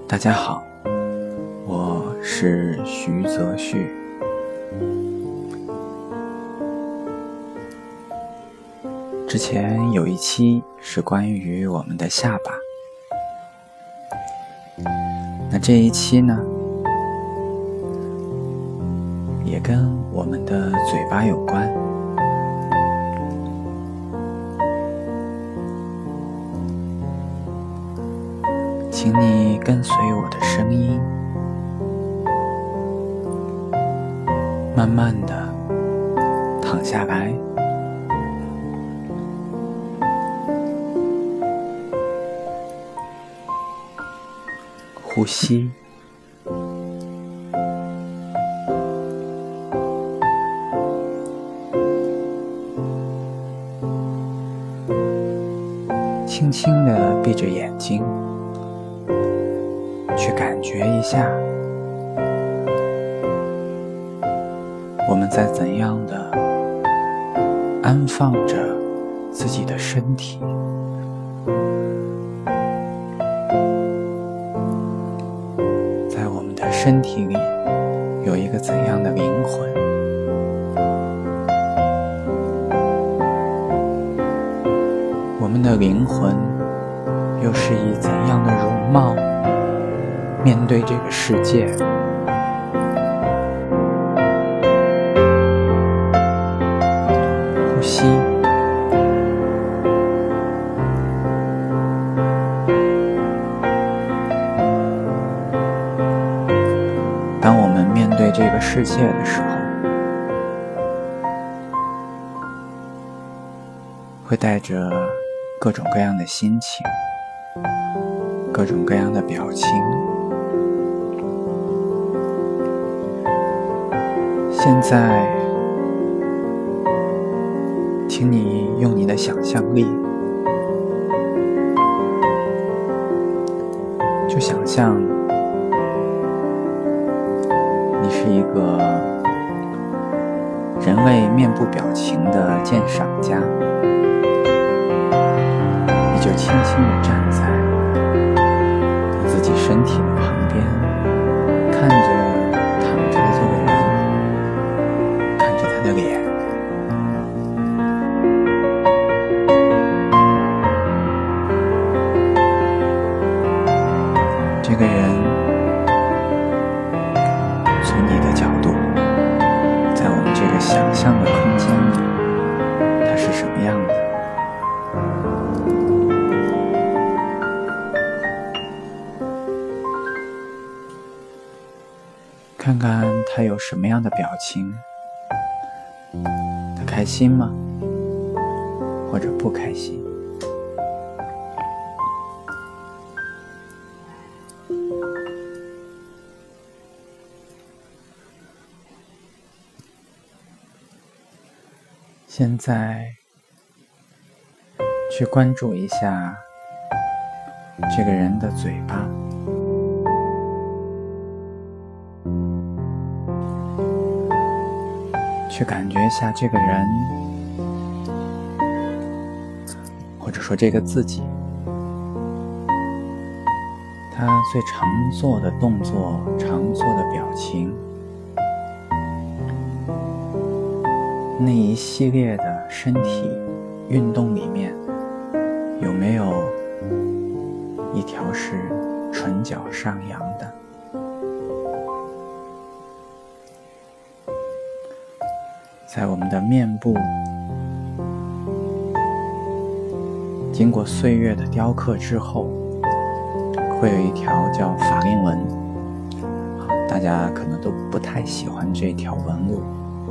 大家好，我是徐泽旭。之前有一期是关于我们的下巴，那这一期呢，也跟我们的嘴巴有关。请你跟随我的声音，慢慢的躺下来，呼吸，轻轻地闭着眼睛，去感觉一下我们在怎样的安放着自己的身体，在我们的身体里有一个怎样的灵魂，我们的灵魂又是以怎样的容貌面对这个世界。呼吸，当我们面对这个世界的时候，会带着各种各样的心情，各种各样的表情。现在，请你用你的想象力，就想象你是一个人类面部表情的鉴赏家，你就轻轻地站在你自己身体的旁边，看着躺着的这个人，看着他的脸，这个人从你的角度，在我们这个想象的空间里，他是什么样的？看看他有什么样的表情，他开心吗？或者不开心？现在去关注一下这个人的嘴巴，去感觉一下这个人，或者说这个自己，他最常做的动作，常做的表情，那一系列的身体运动里面，有没有一条是唇角上扬的？在我们的面部经过岁月的雕刻之后，会有一条叫法令纹，大家可能都不太喜欢这条纹路，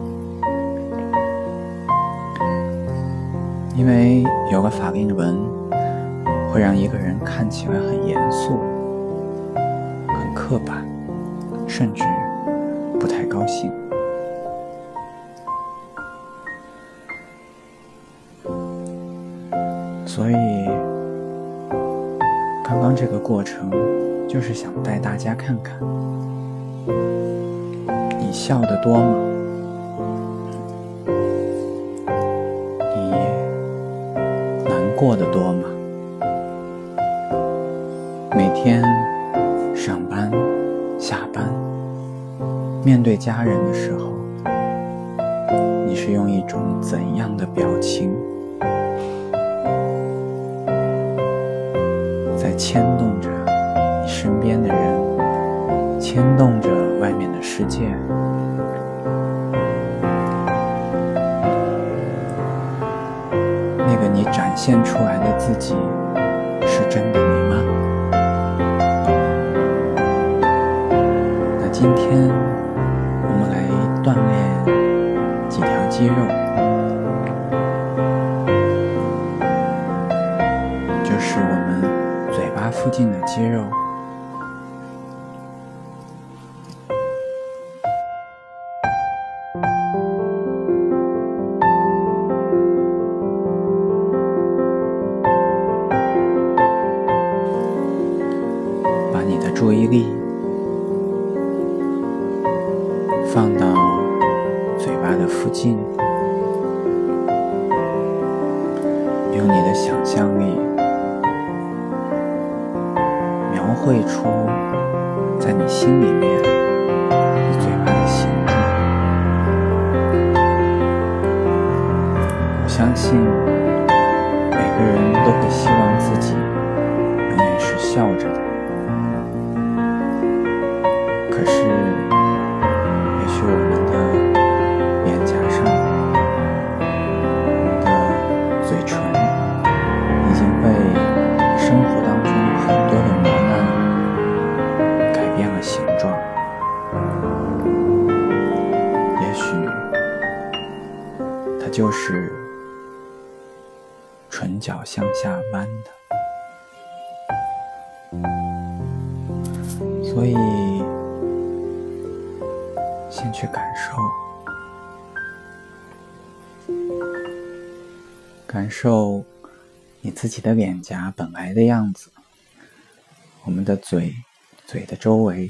因为有个法令纹会让一个人看起来很严肃，很刻板，甚至不太高兴。所以刚刚这个过程就是想带大家看看，你笑得多吗？你难过得多吗？每天上面对家人的时候，你是用一种怎样的表情，在牵动着你身边的人，牵动着外面的世界？那个你展现出来的自己，是真的你吗？那今天我们来锻炼几条肌肉，就是我们嘴巴附近的肌肉。把你的注意力放到嘴巴的附近，用你的想象力描绘出在你心里面你嘴巴的形状。我相信每个人都会希望自己永远是笑着的，可是也许我们的脸颊上，我们的嘴唇已经被生活当中很多的磨难改变了形状。也许它就是唇角向下弯的。所以先去感受你自己的脸颊本来的样子，我们的嘴的周围。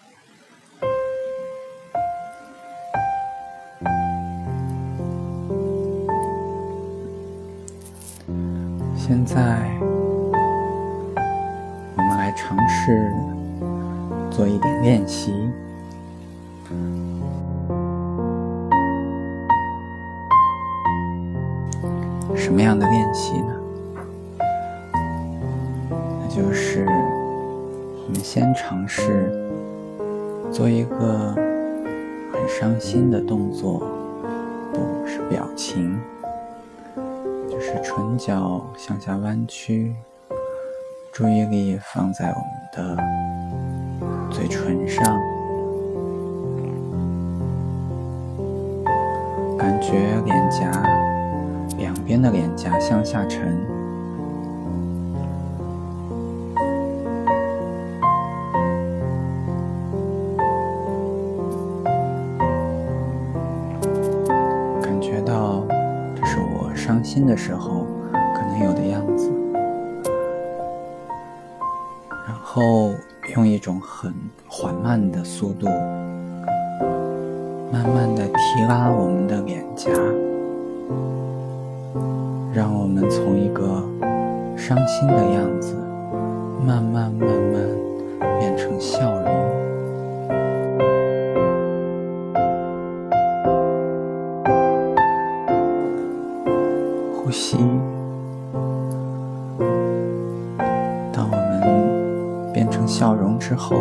现在我们来尝试做一点练习。什么样的练习呢？那就是我们先尝试做一个很伤心的动作，不是表情，就是唇角向下弯曲，注意力放在我们的嘴唇上，感觉脸颊两边的脸颊向下沉，感觉到这是我伤心的时候可能有的样子，然后用一种很缓慢的速度，慢慢的提拉我们的脸颊，让我们从一个伤心的样子慢慢变成笑容。呼吸，当我们变成笑容之后，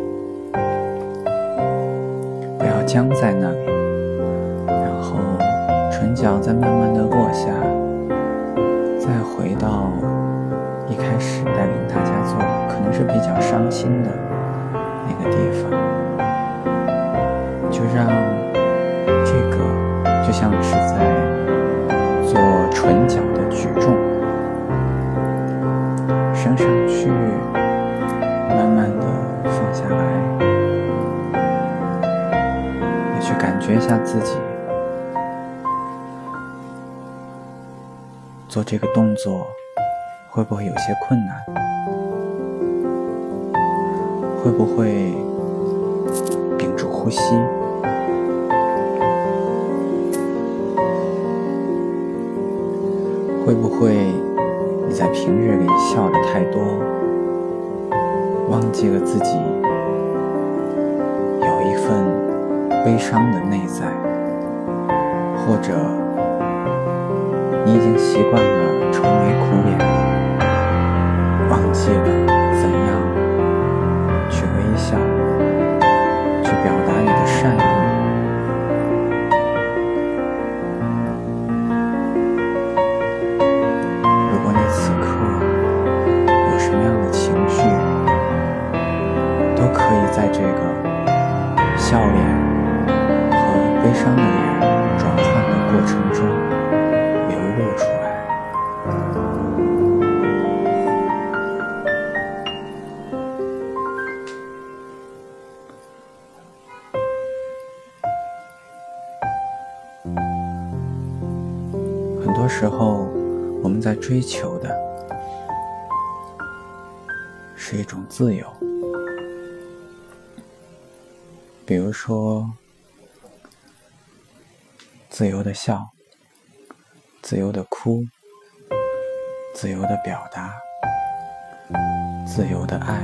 不要僵在那里，然后唇角再慢慢的落下，再回到一开始带领大家做的可能是比较伤心的那个地方，就让这个就像是在做唇角的举重，升上去，慢慢的放下来，也去感觉一下自己做这个动作会不会有些困难，会不会屏住呼吸，会不会你在平日里笑得太多，忘记了自己有一份悲伤的内在，或者你已经习惯了愁眉苦脸，忘记了怎样去微笑，去表达你的善意。如果你此刻有什么样的情绪，都可以在这个笑脸和悲伤的脸转换的过程中流露出来。很多时候，我们在追求的是一种自由，比如说自由的笑，自由的哭，自由的表达，自由的爱，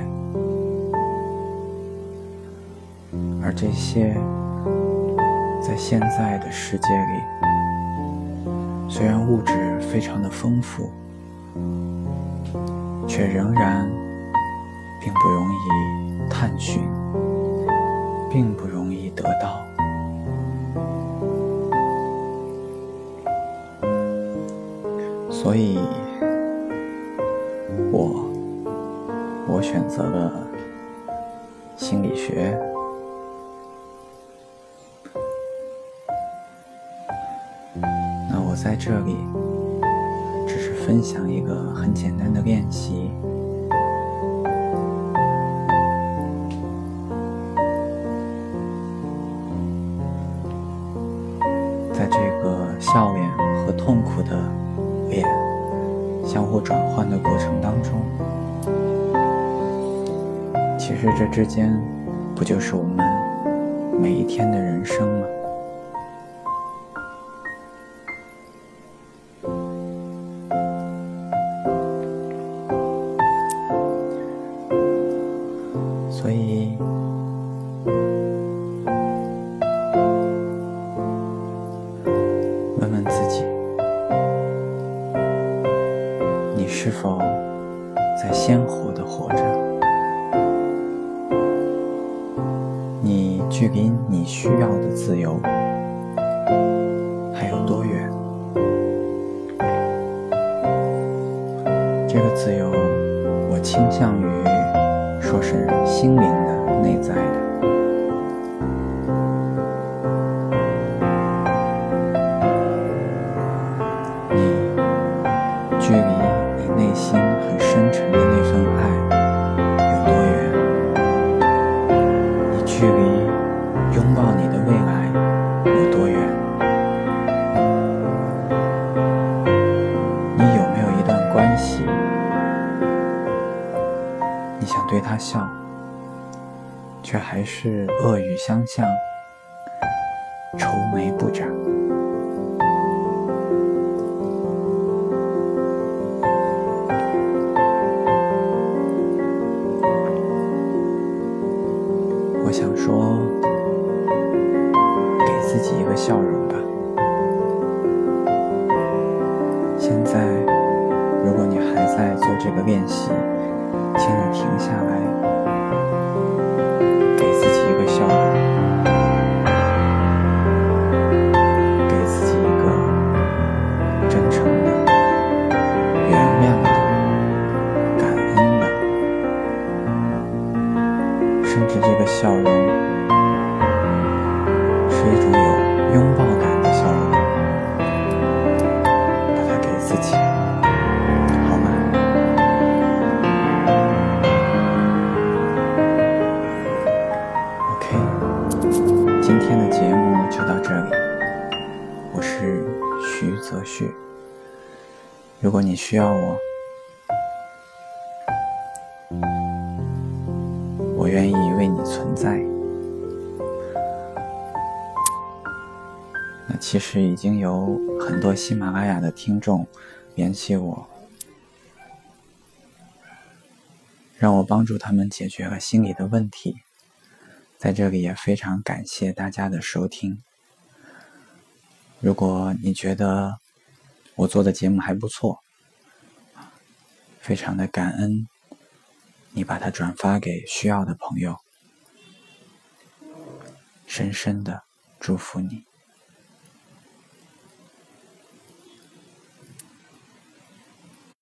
而这些在现在的世界里，虽然物质非常的丰富，却仍然并不容易探寻，并不容易得到。所以我选择了心理学。那我在这里只是分享一个很简单的练习，在这个笑脸和痛苦的脸相互转换的过程当中，其实这之间不就是我们每一天的人生吗？所以问问自己，你是否在鲜活地活着？你距离你需要的自由还有多远？这个自由，我倾向于说是心灵的、内在的。你距离你内心很深沉的那份爱有多远？你距离拥抱你的未来有多远？你有没有一段关系，你想对他笑，却还是恶语相向，愁眉不展？我想说，给自己一个笑容吧。现在，如果你还在做这个练习，请你停下来，给自己一个笑容，给自己一个真诚的、原谅的、感恩的，甚至这个笑容是一种有拥抱感的笑容，把它给自己，好吗？OK， 今天的节目就到这里。我是徐泽旭，如果你需要我，我愿意为你存在。那其实已经有很多喜马拉雅的听众联系我，让我帮助他们解决了心理的问题。 在这里也非常感谢大家的收听。如果你觉得我做的节目还不错，非常的感恩你把它转发给需要的朋友，深深的祝福你。